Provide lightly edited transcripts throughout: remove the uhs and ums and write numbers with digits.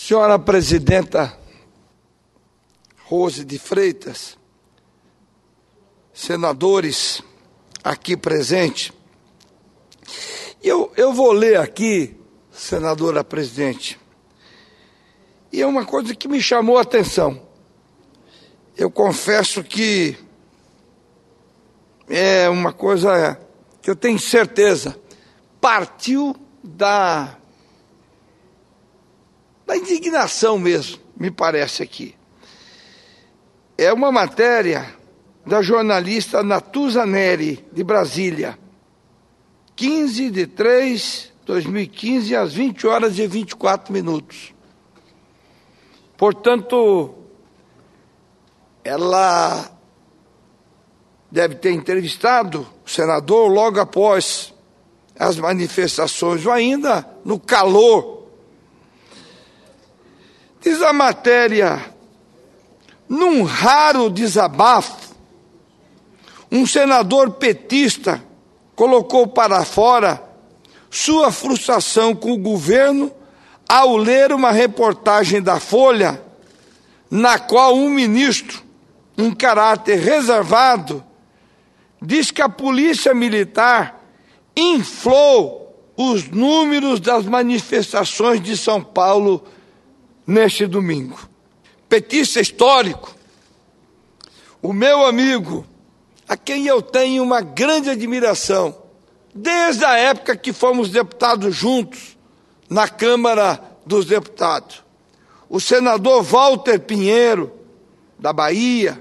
Senhora Presidenta Rose de Freitas, senadores aqui presentes, eu vou ler aqui, senadora presidente, e é uma coisa que me chamou a atenção. Eu confesso que é uma coisa que eu tenho certeza, partiu da indignação mesmo, me parece aqui. É uma matéria da jornalista Natuza Neri, de Brasília, 15/3/2015, às 20h24. Portanto, ela deve ter entrevistado o senador logo após as manifestações, ou ainda no calor. Diz a matéria: num raro desabafo, um senador petista colocou para fora sua frustração com o governo ao ler uma reportagem da Folha, na qual um ministro, em caráter reservado, diz que a polícia militar inflou os números das manifestações de São Paulo neste domingo. Petista histórico, o meu amigo, a quem eu tenho uma grande admiração, desde a época que fomos deputados juntos na Câmara dos Deputados, o senador Walter Pinheiro, da Bahia,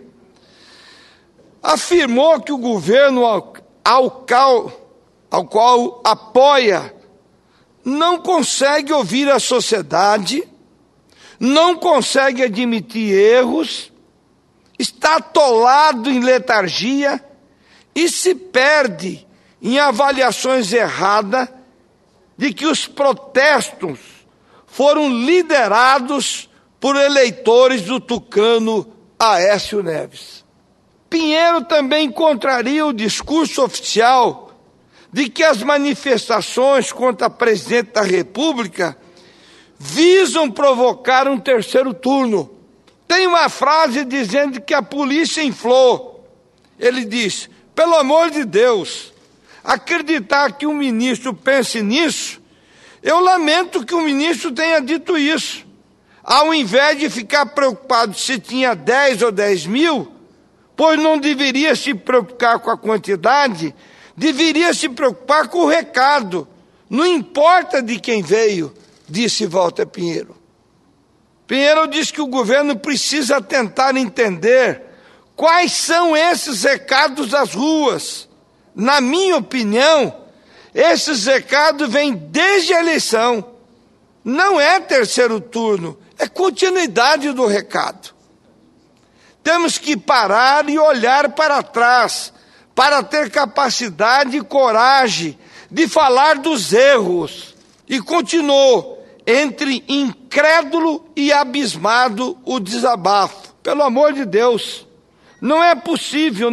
afirmou que o governo ao qual apoia não consegue ouvir a sociedade, não consegue admitir erros, está atolado em letargia e se perde em avaliações erradas de que os protestos foram liderados por eleitores do tucano Aécio Neves. Pinheiro também contraria o discurso oficial de que as manifestações contra a presidente da República visam provocar um terceiro turno. Tem uma frase dizendo que a polícia inflou. Ele diz: pelo amor de Deus, acreditar que um ministro pense nisso, eu lamento que o ministro tenha dito isso. Ao invés de ficar preocupado se tinha 10 ou 10 mil, pois não deveria se preocupar com a quantidade, deveria se preocupar com o recado. Não importa de quem veio, disse Walter Pinheiro. Pinheiro diz que o governo precisa tentar entender quais são esses recados das ruas. Na minha opinião, esses recados vêm desde a eleição. Não é terceiro turno, é continuidade do recado. Temos que parar e olhar para trás, para ter capacidade e coragem de falar dos erros. E continuou: entre incrédulo e abismado o desabafo. Pelo amor de Deus, não é possível,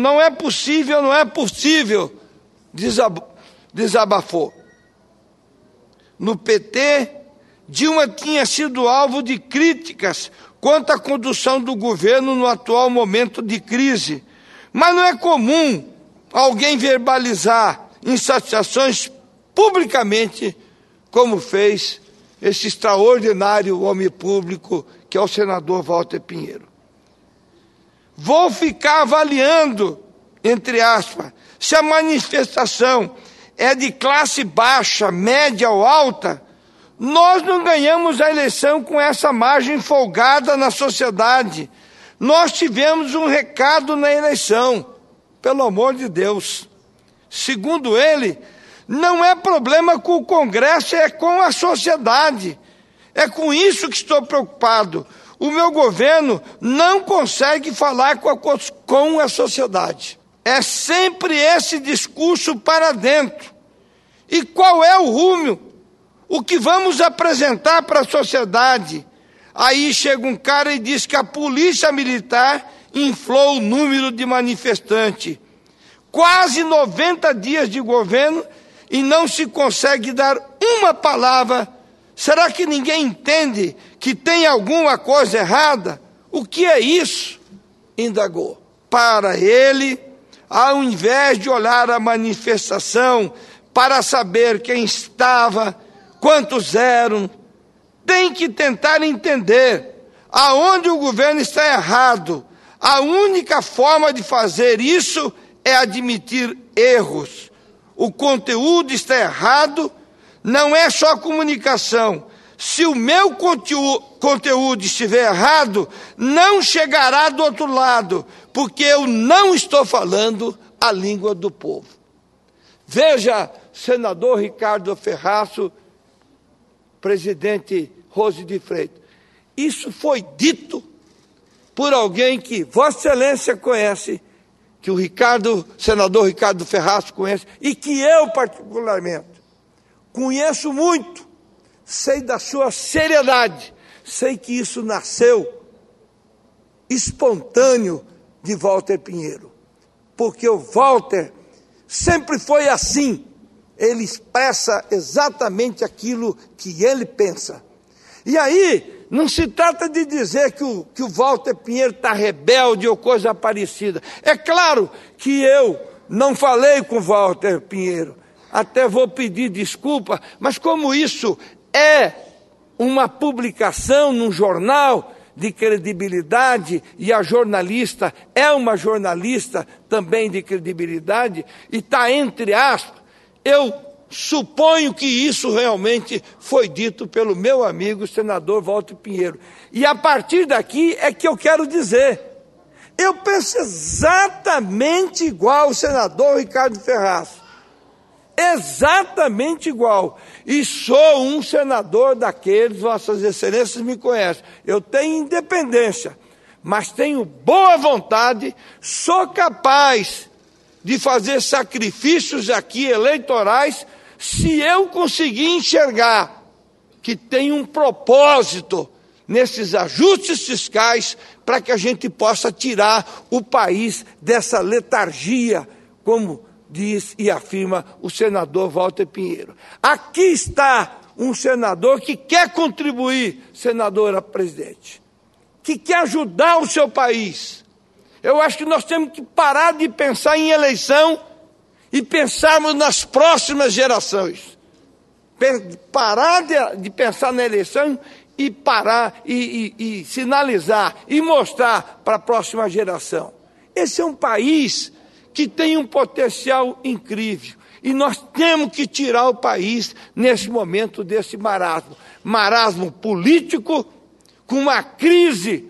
desabafou. No PT, Dilma tinha sido alvo de críticas quanto à condução do governo no atual momento de crise. Mas não é comum alguém verbalizar insatisfações publicamente, como fez esse extraordinário homem público que é o senador Walter Pinheiro. Vou ficar avaliando, entre aspas, se a manifestação é de classe baixa, média ou alta. Nós não ganhamos a eleição com essa margem folgada na sociedade. Nós tivemos um recado na eleição, pelo amor de Deus. Segundo ele, não é problema com o Congresso, é com a sociedade. É com isso que estou preocupado. O meu governo não consegue falar com a sociedade. É sempre esse discurso para dentro. E qual é o rumo? O que vamos apresentar para a sociedade? Aí chega um cara e diz que a polícia militar inflou o número de manifestantes. Quase 90 dias de governo e não se consegue dar uma palavra. Será que ninguém entende que tem alguma coisa errada? O que é isso? Indagou. Para ele, ao invés de olhar a manifestação para saber quem estava, quantos eram, tem que tentar entender aonde o governo está errado. A única forma de fazer isso é admitir erros. O conteúdo está errado, não é só comunicação. Se o meu conteúdo estiver errado, não chegará do outro lado, porque eu não estou falando a língua do povo. Veja, senador Ricardo Ferraço, presidente Rose de Freitas, isso foi dito por alguém que Vossa Excelência conhece, que o senador Ricardo Ferraço conhece, e que eu particularmente conheço muito, sei da sua seriedade, sei que isso nasceu espontâneo de Walter Pinheiro, porque o Walter sempre foi assim, ele expressa exatamente aquilo que ele pensa. E aí, não se trata de dizer que o Walter Pinheiro está rebelde ou coisa parecida. É claro que eu não falei com o Walter Pinheiro, até vou pedir desculpa, mas como isso é uma publicação num jornal de credibilidade, e a jornalista é uma jornalista também de credibilidade, e está entre aspas, eu suponho que isso realmente foi dito pelo meu amigo senador Walter Pinheiro. E a partir daqui é que eu quero dizer, eu penso exatamente igual o senador Ricardo Ferraço. Exatamente igual. E sou um senador daqueles, Vossas Excelências me conhecem. Eu tenho independência, mas tenho boa vontade, sou capaz de fazer sacrifícios aqui eleitorais se eu conseguir enxergar que tem um propósito nesses ajustes fiscais para que a gente possa tirar o país dessa letargia, como diz e afirma o senador Walter Pinheiro. Aqui está um senador que quer contribuir, senadora presidente, que quer ajudar o seu país. Eu acho que nós temos que parar de pensar em eleição e pensarmos nas próximas gerações. Parar de pensar na eleição e parar e sinalizar e mostrar para a próxima geração. Esse é um país que tem um potencial incrível. E nós temos que tirar o país nesse momento desse marasmo. Marasmo político, com uma crise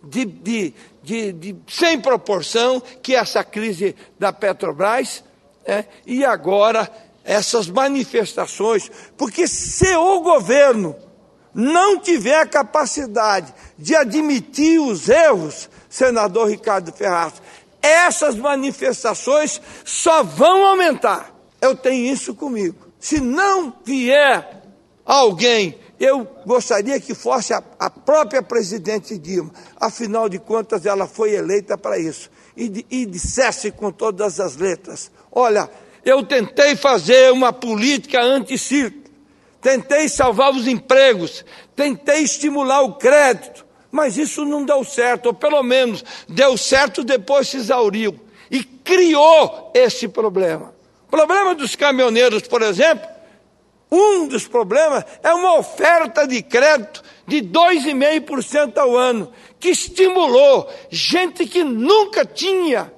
sem proporção, que é essa crise da Petrobras, e agora essas manifestações, porque se o governo não tiver a capacidade de admitir os erros, senador Ricardo Ferraço, essas manifestações só vão aumentar. Eu tenho isso comigo. Se não vier alguém, eu gostaria que fosse a própria presidente Dilma, afinal de contas ela foi eleita para isso, e dissesse com todas as letras, olha, eu tentei fazer uma política anti-circo, tentei salvar os empregos, tentei estimular o crédito, mas isso não deu certo, ou pelo menos deu certo, depois se exauriu, e criou esse problema. O problema dos caminhoneiros, por exemplo, um dos problemas é uma oferta de crédito de 2,5% ao ano, que estimulou gente que nunca tinha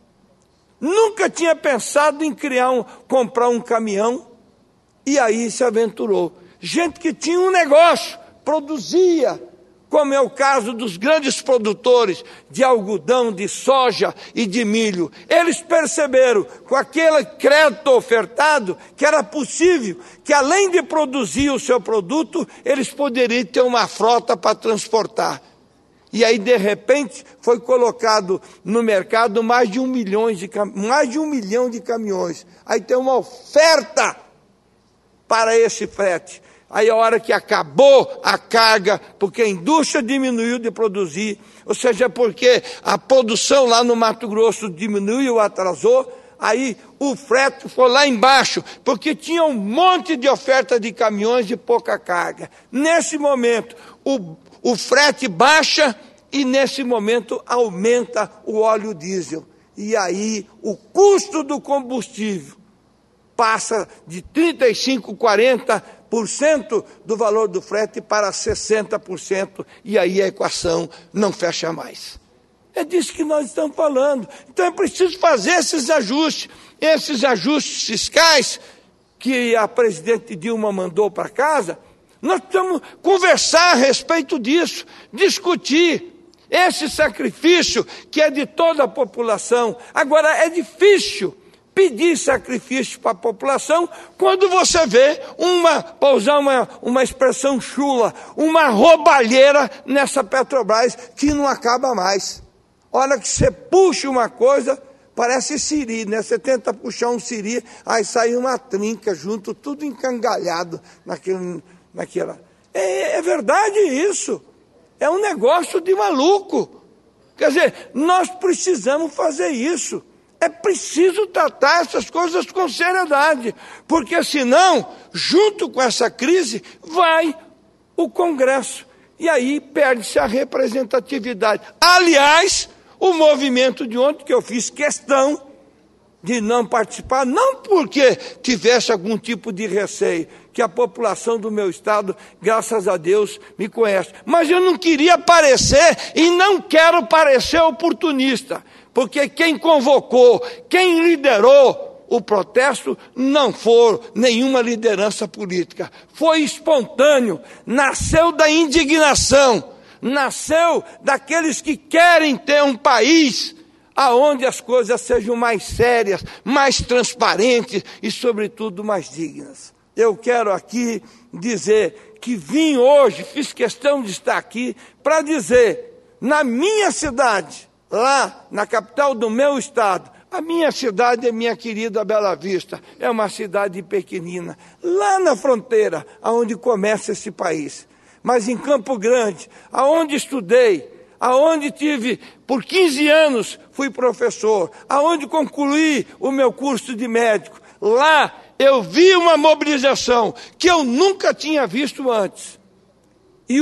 pensado em comprar um caminhão, e aí se aventurou. Gente que tinha um negócio, produzia, como é o caso dos grandes produtores de algodão, de soja e de milho. Eles perceberam, com aquele crédito ofertado, que era possível que, além de produzir o seu produto, eles poderiam ter uma frota para transportar. E aí, de repente, foi colocado no mercado mais de 1 milhão de caminhões. Aí tem uma oferta para esse frete. Aí a hora que acabou a carga, porque a indústria diminuiu de produzir, ou seja, porque a produção lá no Mato Grosso diminuiu, atrasou, aí o frete foi lá embaixo, porque tinha um monte de oferta de caminhões de pouca carga. Nesse momento, o frete baixa e, nesse momento, aumenta o óleo diesel. E aí, o custo do combustível passa de 35%, 40% do valor do frete para 60%. E aí a equação não fecha mais. É disso que nós estamos falando. Então é preciso fazer esses ajustes fiscais que a presidente Dilma mandou para casa. Nós precisamos conversar a respeito disso, discutir esse sacrifício que é de toda a população. Agora, é difícil pedir sacrifício para a população quando você vê para usar uma expressão chula, uma roubalheira nessa Petrobras que não acaba mais. A hora que você puxa uma coisa, parece siri, né? Você tenta puxar um siri, aí sai uma trinca junto, tudo encangalhado naquela. É verdade isso. É um negócio de maluco. Quer dizer, nós precisamos fazer isso. É preciso tratar essas coisas com seriedade, porque senão, junto com essa crise, vai o Congresso. E aí perde-se a representatividade. Aliás, o movimento de ontem, que eu fiz questão de não participar, não porque tivesse algum tipo de receio, que a população do meu estado, graças a Deus, me conhece. Mas eu não queria parecer e não quero parecer oportunista, porque quem convocou, quem liderou o protesto não foi nenhuma liderança política. Foi espontâneo, nasceu da indignação, nasceu daqueles que querem ter um país aonde as coisas sejam mais sérias, mais transparentes e, sobretudo, mais dignas. Eu quero aqui dizer que vim hoje, fiz questão de estar aqui para dizer, na minha cidade, lá na capital do meu estado, a minha cidade é minha querida Bela Vista, é uma cidade pequenina, lá na fronteira, aonde começa esse país. Mas em Campo Grande, aonde estudei, aonde tive, por 15 anos, fui professor, aonde concluí o meu curso de médico, lá eu vi uma mobilização que eu nunca tinha visto antes. E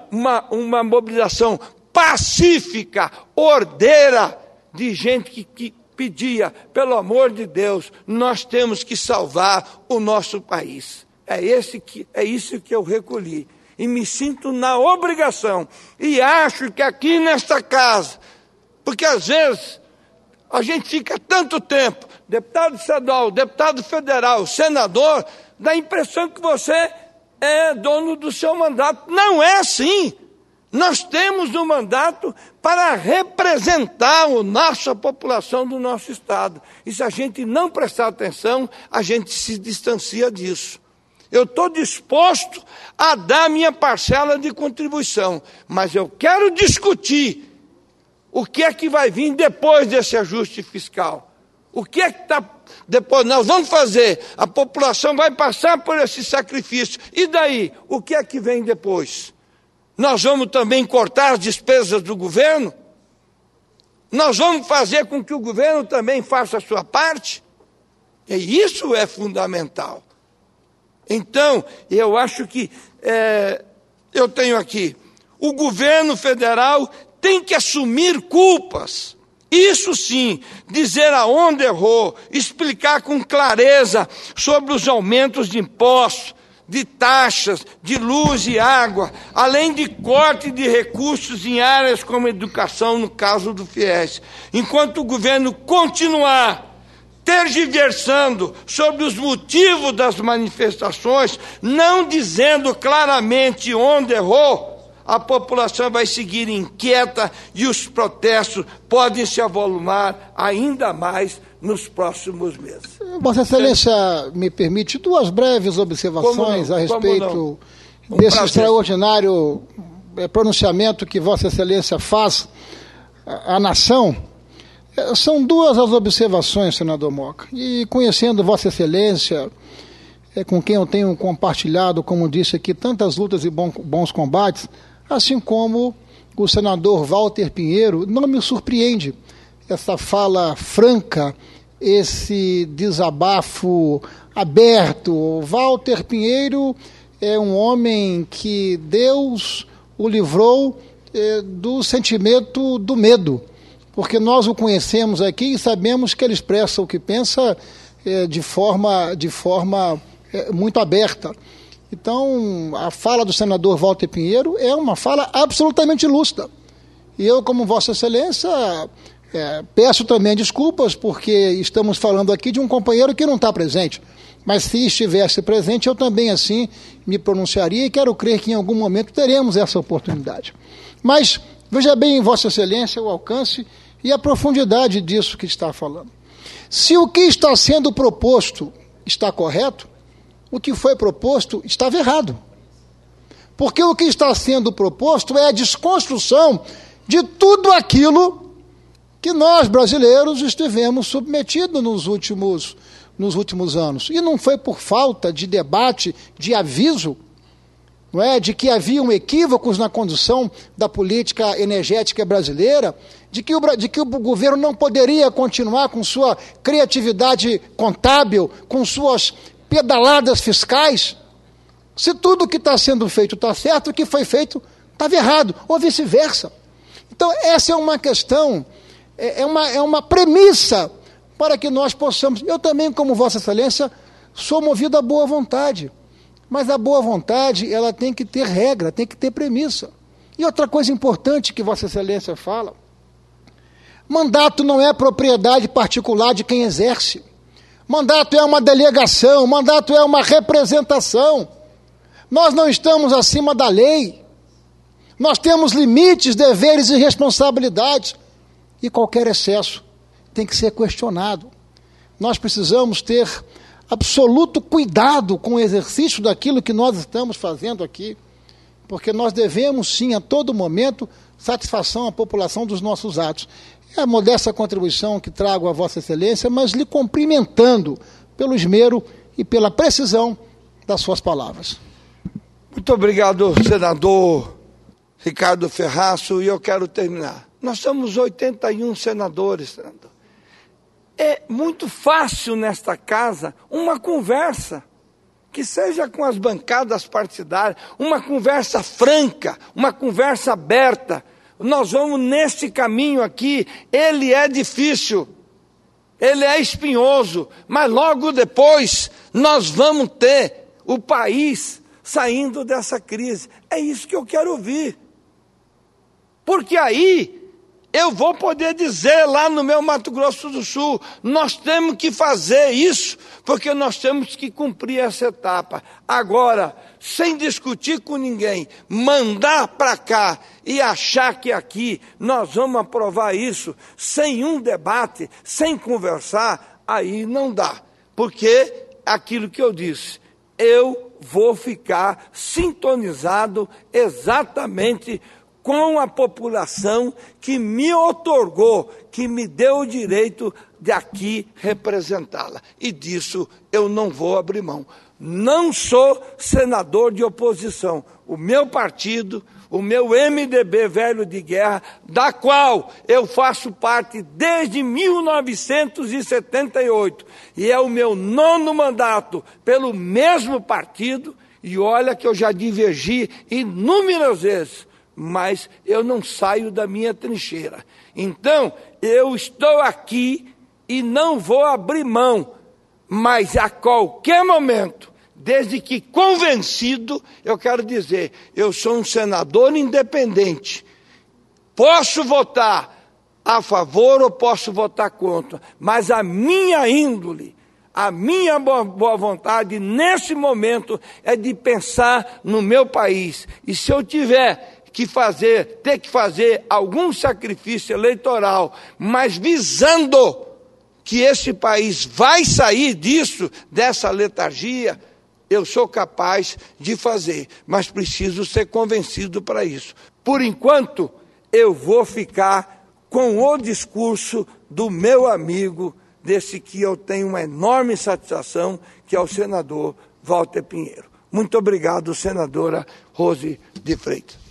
uma mobilização pacífica, ordeira, de gente que pedia, pelo amor de Deus, nós temos que salvar o nosso país. É isso que eu recolhi. E me sinto na obrigação. E acho que aqui nesta casa, porque às vezes a gente fica tanto tempo, deputado estadual, deputado federal, senador, dá a impressão que você é dono do seu mandato. Não é assim. Nós temos um mandato para representar a nossa população do nosso estado. E se a gente não prestar atenção, a gente se distancia disso. Eu estou disposto a dar minha parcela de contribuição, mas eu quero discutir o que é que vai vir depois desse ajuste fiscal. O que é que está depois? Nós vamos fazer, a população vai passar por esse sacrifício. E daí? O que é que vem depois? Nós vamos também cortar as despesas do governo? Nós vamos fazer com que o governo também faça a sua parte? E isso é fundamental. Então, eu acho que eu tenho aqui, o governo federal tem que assumir culpas. Isso sim, dizer aonde errou, explicar com clareza sobre os aumentos de impostos, de taxas, de luz e água, além de corte de recursos em áreas como educação, no caso do FIES. Enquanto o governo continuar tergiversando sobre os motivos das manifestações, não dizendo claramente onde errou, a população vai seguir inquieta e os protestos podem se avolumar ainda mais nos próximos meses. Vossa Excelência me permite duas breves observações a respeito desse extraordinário pronunciamento que Vossa Excelência faz à nação. São duas as observações, senador Moca, e conhecendo Vossa Excelência, com quem eu tenho compartilhado, como disse aqui, tantas lutas e bons combates, assim como o senador Walter Pinheiro, não me surpreende essa fala franca, esse desabafo aberto. Walter Pinheiro é um homem que Deus o livrou do sentimento do medo, porque nós o conhecemos aqui e sabemos que ele expressa o que pensa de forma muito aberta. Então, a fala do senador Walter Pinheiro é uma fala absolutamente lúcida. E eu, como Vossa Excelência, peço também desculpas, porque estamos falando aqui de um companheiro que não está presente. Mas se estivesse presente, eu também assim me pronunciaria e quero crer que em algum momento teremos essa oportunidade. Mas veja bem, Vossa Excelência, o alcance e a profundidade disso que está falando. Se o que está sendo proposto está correto, o que foi proposto estava errado. Porque o que está sendo proposto é a desconstrução de tudo aquilo que nós, brasileiros, estivemos submetidos nos últimos anos. E não foi por falta de debate, de aviso, não é, de que haviam equívocos na condução da política energética brasileira, de que o governo não poderia continuar com sua criatividade contábil, com suas pedaladas fiscais. Se tudo que está sendo feito está certo, o que foi feito estava errado, ou vice-versa. Então, essa é uma questão, é uma premissa para que nós possamos... Eu também, como Vossa Excelência, sou movido à boa vontade. Mas a boa vontade, ela tem que ter regra, tem que ter premissa. E outra coisa importante que Vossa Excelência fala, mandato não é propriedade particular de quem exerce. Mandato é uma delegação, mandato é uma representação. Nós não estamos acima da lei. Nós temos limites, deveres e responsabilidades. E qualquer excesso tem que ser questionado. Nós precisamos ter absoluto cuidado com o exercício daquilo que nós estamos fazendo aqui, porque nós devemos, sim, a todo momento, satisfação à população dos nossos atos. É a modesta contribuição que trago a Vossa Excelência, mas lhe cumprimentando pelo esmero e pela precisão das suas palavras. Muito obrigado, senador Ricardo Ferraço, e eu quero terminar. Nós somos 81 senadores, senador. É muito fácil nesta casa uma conversa, que seja com as bancadas partidárias, uma conversa franca, uma conversa aberta. Nós vamos neste caminho aqui, ele é difícil, ele é espinhoso, mas logo depois nós vamos ter o país saindo dessa crise. É isso que eu quero ouvir. Porque aí eu vou poder dizer lá no meu Mato Grosso do Sul, nós temos que fazer isso, porque nós temos que cumprir essa etapa. Agora, sem discutir com ninguém, mandar para cá e achar que aqui nós vamos aprovar isso, sem um debate, sem conversar, aí não dá. Porque aquilo que eu disse, eu vou ficar sintonizado exatamente com a população que me outorgou, que me deu o direito de aqui representá-la. E disso eu não vou abrir mão. Não sou senador de oposição. O meu partido, o meu MDB velho de guerra, da qual eu faço parte desde 1978, e é o meu 9º mandato pelo mesmo partido, e olha que eu já divergi inúmeras vezes, mas eu não saio da minha trincheira. Então, eu estou aqui e não vou abrir mão, mas a qualquer momento, desde que convencido, eu quero dizer, eu sou um senador independente. Posso votar a favor ou posso votar contra, mas a minha índole, a minha boa vontade nesse momento é de pensar no meu país. E se eu ter que fazer algum sacrifício eleitoral, mas visando que esse país vai sair dessa letargia, eu sou capaz de fazer, mas preciso ser convencido para isso. Por enquanto, eu vou ficar com o discurso do meu amigo, desse que eu tenho uma enorme satisfação, que é o senador Walter Pinheiro. Muito obrigado, senadora Rose de Freitas.